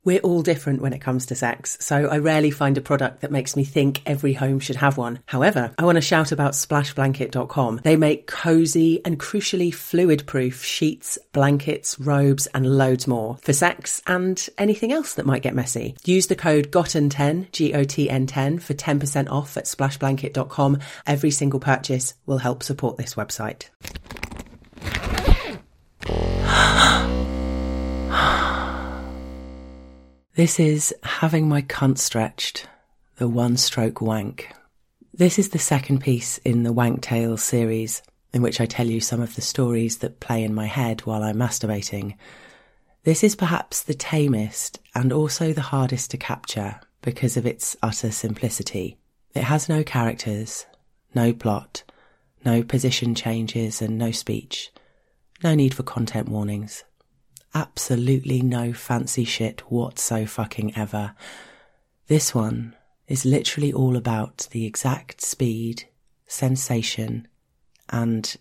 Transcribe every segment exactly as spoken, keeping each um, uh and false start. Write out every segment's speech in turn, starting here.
We're all different when it comes to sex, so I rarely find a product that makes me think every home should have one. However, I want to shout about splash blanket dot com. They make cosy and crucially fluid-proof sheets, blankets, robes and loads more for sex and anything else that might get messy. Use the code gotten ten, G O T N ten, for ten percent off at splash blanket dot com. Every single purchase will help support this website. This is Having My Cunt Stretched, the one-stroke wank. This is the second piece in the Wank Tales series, in which I tell you some of the stories that play in my head while I'm masturbating. This is perhaps the tamest and also the hardest to capture because of its utter simplicity. It has no characters, no plot, no position changes and no speech. No need for content warnings. Absolutely no fancy shit whatso-fucking-ever. This one is literally all about the exact speed, sensation, and,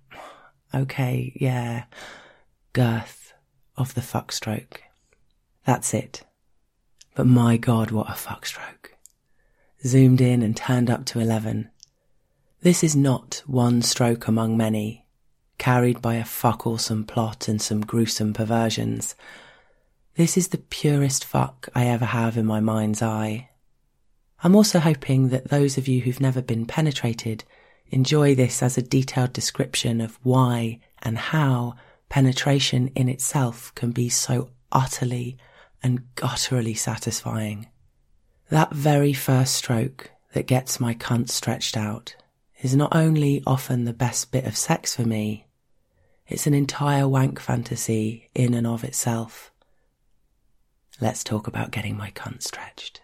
okay, yeah, girth of the fuckstroke. That's it. But my God, what a fuckstroke. Zoomed in and turned up to eleven. This is not one stroke among many, carried by a fuck-awesome plot and some gruesome perversions. This is the purest fuck I ever have in my mind's eye. I'm also hoping that those of you who've never been penetrated enjoy this as a detailed description of why and how penetration in itself can be so utterly and gutturally satisfying. That very first stroke that gets my cunt stretched out is not only often the best bit of sex for me, it's an entire wank fantasy in and of itself. Let's talk about getting my cunt stretched.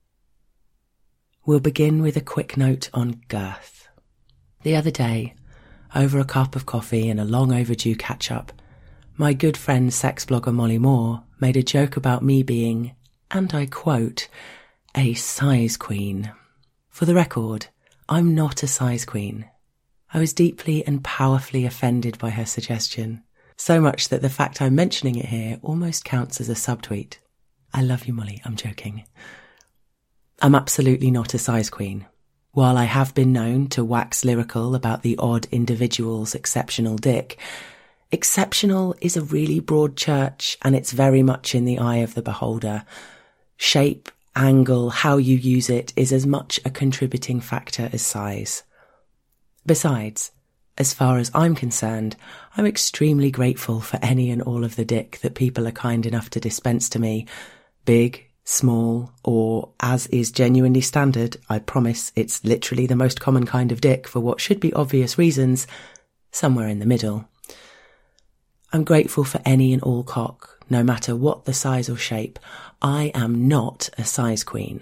We'll begin with a quick note on girth. The other day, over a cup of coffee and a long overdue catch-up, my good friend sex blogger Molly Moore made a joke about me being, and I quote, a size queen. For the record, I'm not a size queen. I was deeply and powerfully offended by her suggestion, so much that the fact I'm mentioning it here almost counts as a subtweet. I love you, Molly, I'm joking. I'm absolutely not a size queen. While I have been known to wax lyrical about the odd individual's exceptional dick, exceptional is a really broad church and it's very much in the eye of the beholder. Shape, angle, how you use it is as much a contributing factor as size. Besides, as far as I'm concerned, I'm extremely grateful for any and all of the dick that people are kind enough to dispense to me. Big, small, or, as is genuinely standard, I promise it's literally the most common kind of dick for what should be obvious reasons, somewhere in the middle. I'm grateful for any and all cock, no matter what the size or shape. I am not a size queen.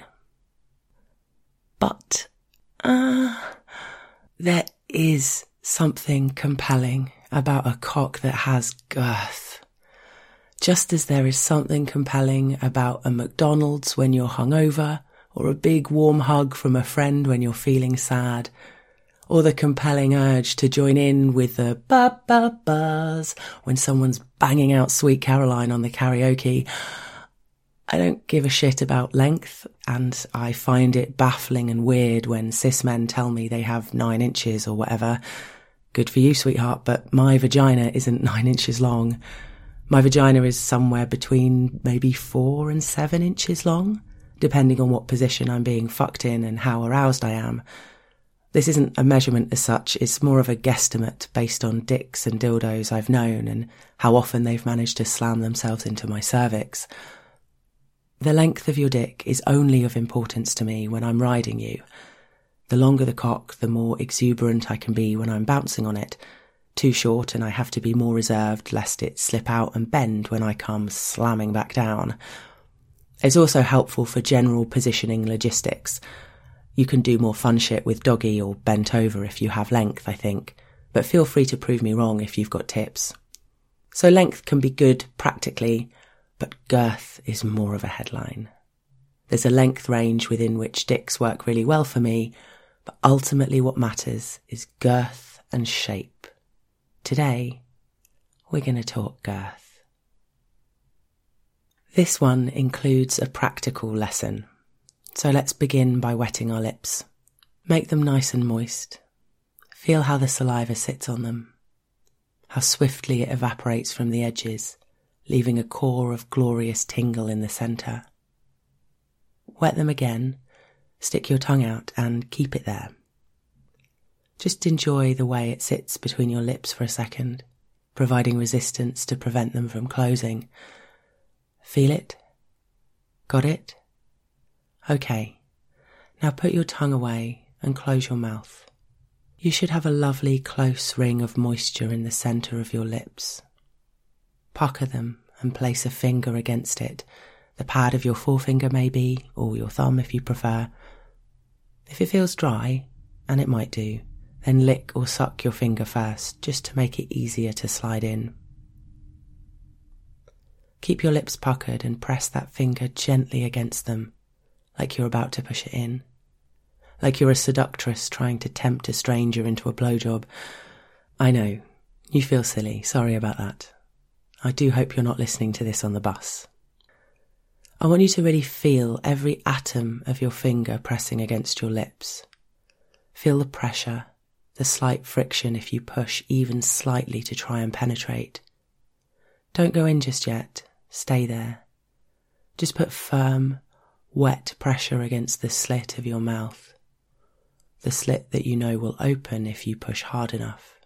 But, uh... there is something compelling about a cock that has girth. Just as there is something compelling about a McDonald's when you're hungover, or a big warm hug from a friend when you're feeling sad, or the compelling urge to join in with the ba-ba-bas when someone's banging out Sweet Caroline on the karaoke. I don't give a shit about length, and I find it baffling and weird when cis men tell me they have nine inches or whatever. Good for you, sweetheart, but my vagina isn't nine inches long. My vagina is somewhere between maybe four and seven inches long, depending on what position I'm being fucked in and how aroused I am. This isn't a measurement as such, it's more of a guesstimate based on dicks and dildos I've known and how often they've managed to slam themselves into my cervix. The length of your dick is only of importance to me when I'm riding you. The longer the cock, the more exuberant I can be when I'm bouncing on it. Too short and I have to be more reserved lest it slip out and bend when I come slamming back down. It's also helpful for general positioning logistics. You can do more fun shit with doggy or bent over if you have length, I think, but feel free to prove me wrong if you've got tips. So length can be good practically, but girth is more of a headline. There's a length range within which dicks work really well for me, but ultimately what matters is girth and shape. Today, we're going to talk girth. This one includes a practical lesson. So let's begin by wetting our lips. Make them nice and moist. Feel how the saliva sits on them, how swiftly it evaporates from the edges, leaving a core of glorious tingle in the centre. Wet them again, stick your tongue out and keep it there. Just enjoy the way it sits between your lips for a second, providing resistance to prevent them from closing. Feel it? Got it? Okay, now put your tongue away and close your mouth. You should have a lovely close ring of moisture in the centre of your lips. Pucker them and place a finger against it, the pad of your forefinger maybe, or your thumb if you prefer. If it feels dry, and it might do, then lick or suck your finger first, just to make it easier to slide in. Keep your lips puckered and press that finger gently against them, like you're about to push it in. Like you're a seductress trying to tempt a stranger into a blowjob. I know, you feel silly, sorry about that. I do hope you're not listening to this on the bus. I want you to really feel every atom of your finger pressing against your lips. Feel the pressure, the slight friction if you push even slightly to try and penetrate. Don't go in just yet, stay there. Just put firm, wet pressure against the slit of your mouth. The slit that you know will open if you push hard enough.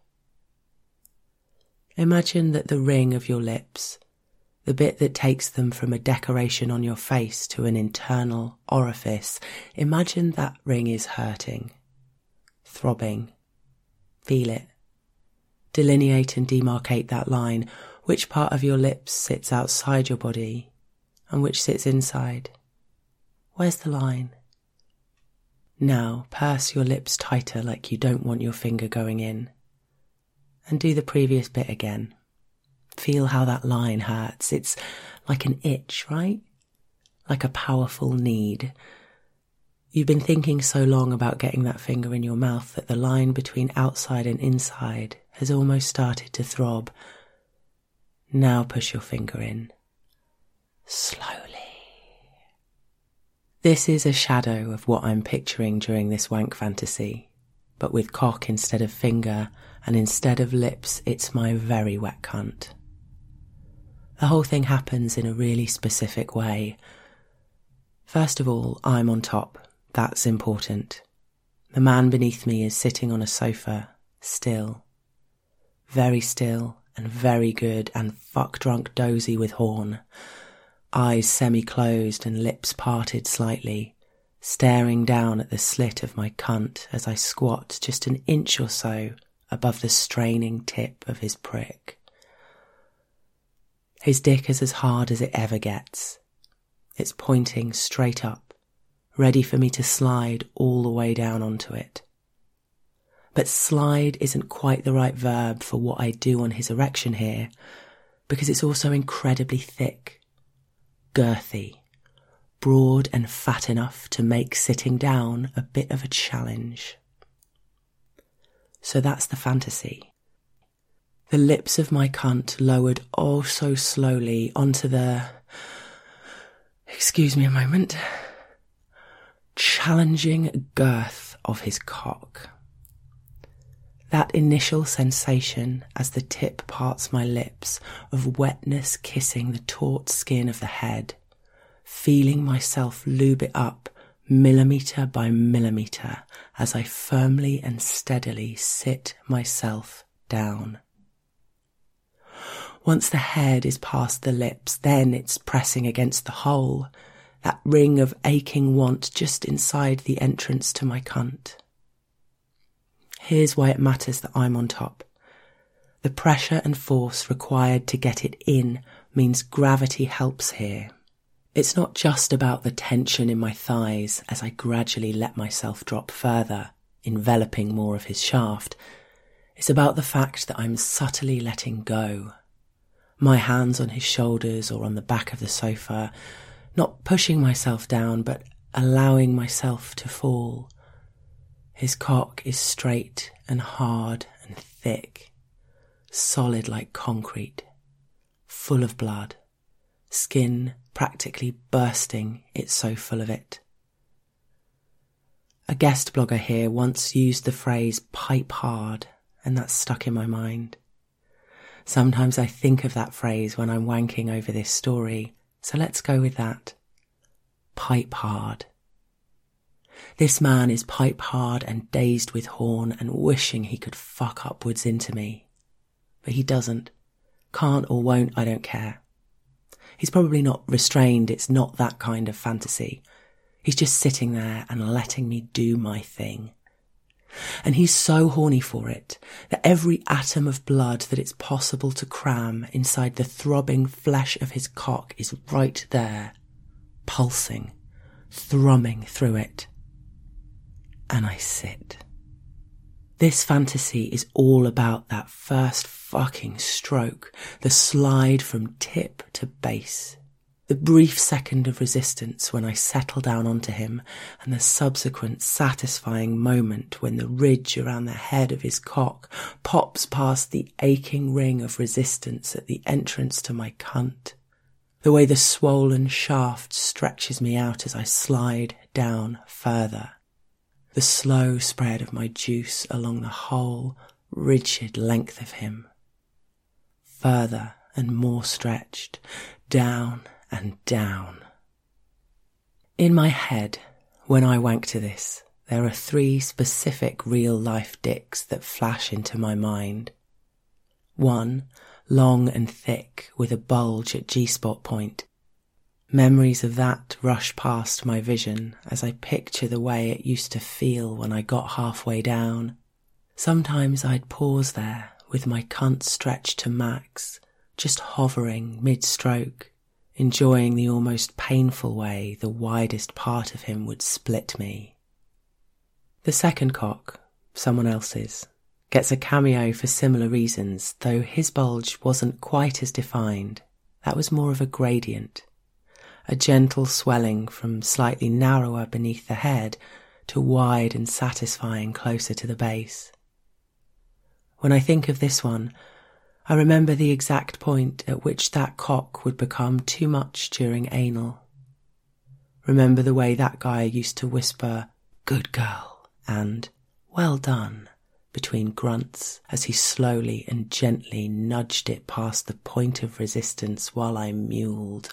Imagine that the ring of your lips, the bit that takes them from a decoration on your face to an internal orifice, imagine that ring is hurting, throbbing. Feel it. Delineate and demarcate that line. Which part of your lips sits outside your body and which sits inside? Where's the line? Now purse your lips tighter like you don't want your finger going in. And do the previous bit again. Feel how that line hurts. It's like an itch, right? Like a powerful need. You've been thinking so long about getting that finger in your mouth that the line between outside and inside has almost started to throb. Now push your finger in. Slowly. This is a shadow of what I'm picturing during this wank fantasy, but with cock instead of finger, and instead of lips, it's my very wet cunt. The whole thing happens in a really specific way. First of all, I'm on top. That's important. The man beneath me is sitting on a sofa, still. Very still and very good and fuck-drunk dozy with horn. Eyes semi-closed and lips parted slightly, staring down at the slit of my cunt as I squat just an inch or so above the straining tip of his prick. His dick is as hard as it ever gets. It's pointing straight up, ready for me to slide all the way down onto it. But slide isn't quite the right verb for what I do on his erection here, because it's also incredibly thick, girthy, broad and fat enough to make sitting down a bit of a challenge. So that's the fantasy. The lips of my cunt lowered oh so slowly onto the, excuse me a moment, challenging girth of his cock. That initial sensation as the tip parts my lips of wetness kissing the taut skin of the head, feeling myself lube it up millimetre by millimetre as I firmly and steadily sit myself down. Once the head is past the lips, then it's pressing against the hole, that ring of aching want just inside the entrance to my cunt. Here's why it matters that I'm on top. The pressure and force required to get it in means gravity helps here. It's not just about the tension in my thighs as I gradually let myself drop further, enveloping more of his shaft. It's about the fact that I'm subtly letting go. My hands on his shoulders or on the back of the sofa, not pushing myself down, but allowing myself to fall. His cock is straight and hard and thick, solid like concrete, full of blood, skin practically bursting, it's so full of it. A guest blogger here once used the phrase pipe hard, and that's stuck in my mind. Sometimes I think of that phrase when I'm wanking over this story, so let's go with that. Pipe hard. This man is pipe hard and dazed with horn and wishing he could fuck upwards into me. But he doesn't. Can't or won't, I don't care. He's probably not restrained, it's not that kind of fantasy. He's just sitting there and letting me do my thing. And he's so horny for it that every atom of blood that it's possible to cram inside the throbbing flesh of his cock is right there, pulsing, thrumming through it. And I sit. This fantasy is all about that first fucking stroke, the slide from tip to base. The brief second of resistance when I settle down onto him, and the subsequent satisfying moment when the ridge around the head of his cock pops past the aching ring of resistance at the entrance to my cunt. The way the swollen shaft stretches me out as I slide down further. The slow spread of my juice along the whole rigid length of him. Further and more stretched, down and down. In my head, when I wank to this, there are three specific real-life dicks that flash into my mind. One, long and thick, with a bulge at G-spot point. Memories of that rush past my vision as I picture the way it used to feel when I got halfway down. Sometimes I'd pause there, with my cunt stretched to max, just hovering mid-stroke, enjoying the almost painful way the widest part of him would split me. The second cock, someone else's, gets a cameo for similar reasons, though his bulge wasn't quite as defined. That was more of a gradient, a gentle swelling from slightly narrower beneath the head to wide and satisfying closer to the base. When I think of this one, I remember the exact point at which that cock would become too much during anal. Remember the way that guy used to whisper, "Good girl," and "Well done," between grunts as he slowly and gently nudged it past the point of resistance while I mewled.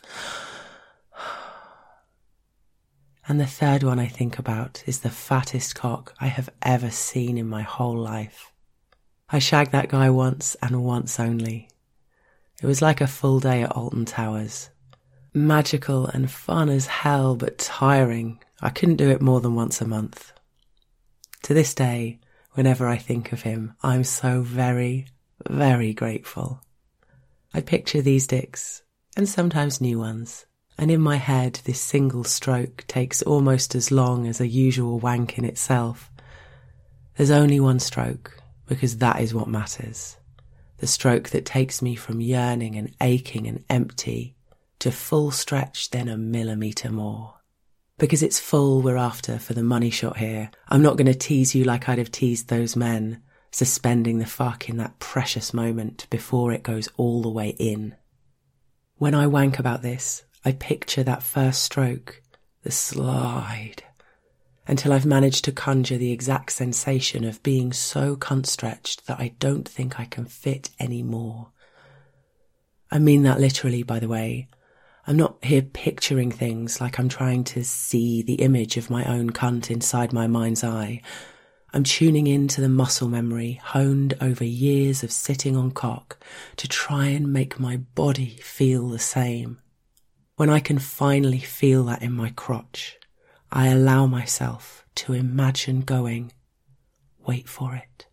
And the third one I think about is the fattest cock I have ever seen in my whole life. I shagged that guy once and once only. It was like a full day at Alton Towers. Magical and fun as hell, but tiring. I couldn't do it more than once a month. To this day, whenever I think of him, I'm so very, very grateful. I picture these dicks, and sometimes new ones, and in my head this single stroke takes almost as long as a usual wank in itself. There's only one stroke, because that is what matters. The stroke that takes me from yearning and aching and empty to full stretch, then a millimetre more. Because it's full we're after for the money shot here. I'm not going to tease you like I'd have teased those men, suspending the fuck in that precious moment before it goes all the way in. When I wank about this, I picture that first stroke, the slide, until I've managed to conjure the exact sensation of being so cunt-stretched that I don't think I can fit any more. I mean that literally, by the way. I'm not here picturing things like I'm trying to see the image of my own cunt inside my mind's eye. I'm tuning into the muscle memory honed over years of sitting on cock to try and make my body feel the same. When I can finally feel that in my crotch, I allow myself to imagine going, wait for it,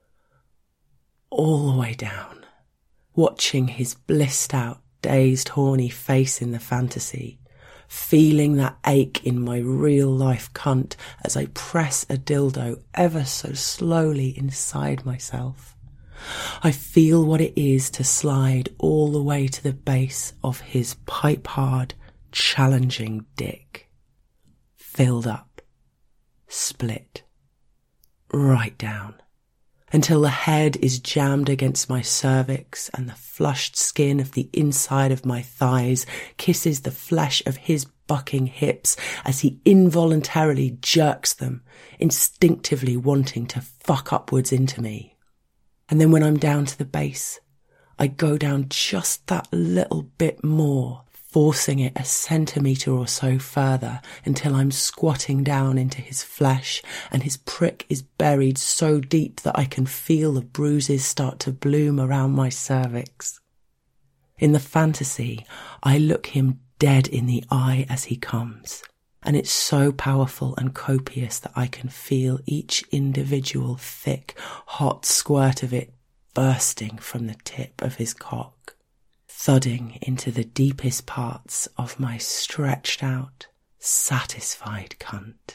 all the way down, watching his blissed out, dazed, horny face in the fantasy, feeling that ache in my real life cunt as I press a dildo ever so slowly inside myself. I feel what it is to slide all the way to the base of his pipe-hard, challenging dick. Filled up, split, right down, until the head is jammed against my cervix and the flushed skin of the inside of my thighs kisses the flesh of his bucking hips as he involuntarily jerks them, instinctively wanting to fuck upwards into me. And then when I'm down to the base, I go down just that little bit more, forcing it a centimetre or so further until I'm squatting down into his flesh and his prick is buried so deep that I can feel the bruises start to bloom around my cervix. In the fantasy, I look him dead in the eye as he comes, and it's so powerful and copious that I can feel each individual thick, hot squirt of it bursting from the tip of his cock, thudding into the deepest parts of my stretched out, satisfied cunt.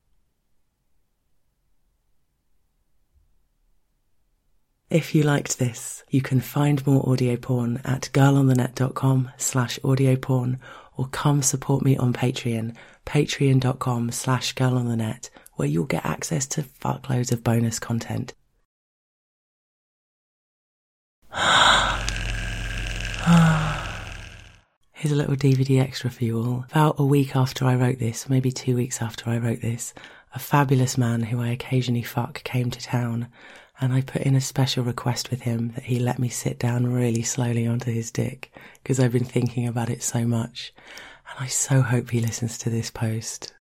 If you liked this, you can find more audio porn at girlonthenet.com slash audio porn or come support me on Patreon, patreon.com slash girlonthenet, where you'll get access to fuckloads of bonus content. Here's a little D V D extra for you all. About a week after I wrote this, maybe two weeks after I wrote this, a fabulous man who I occasionally fuck came to town, and I put in a special request with him that he let me sit down really slowly onto his dick, because I've been thinking about it so much, and I so hope he listens to this post.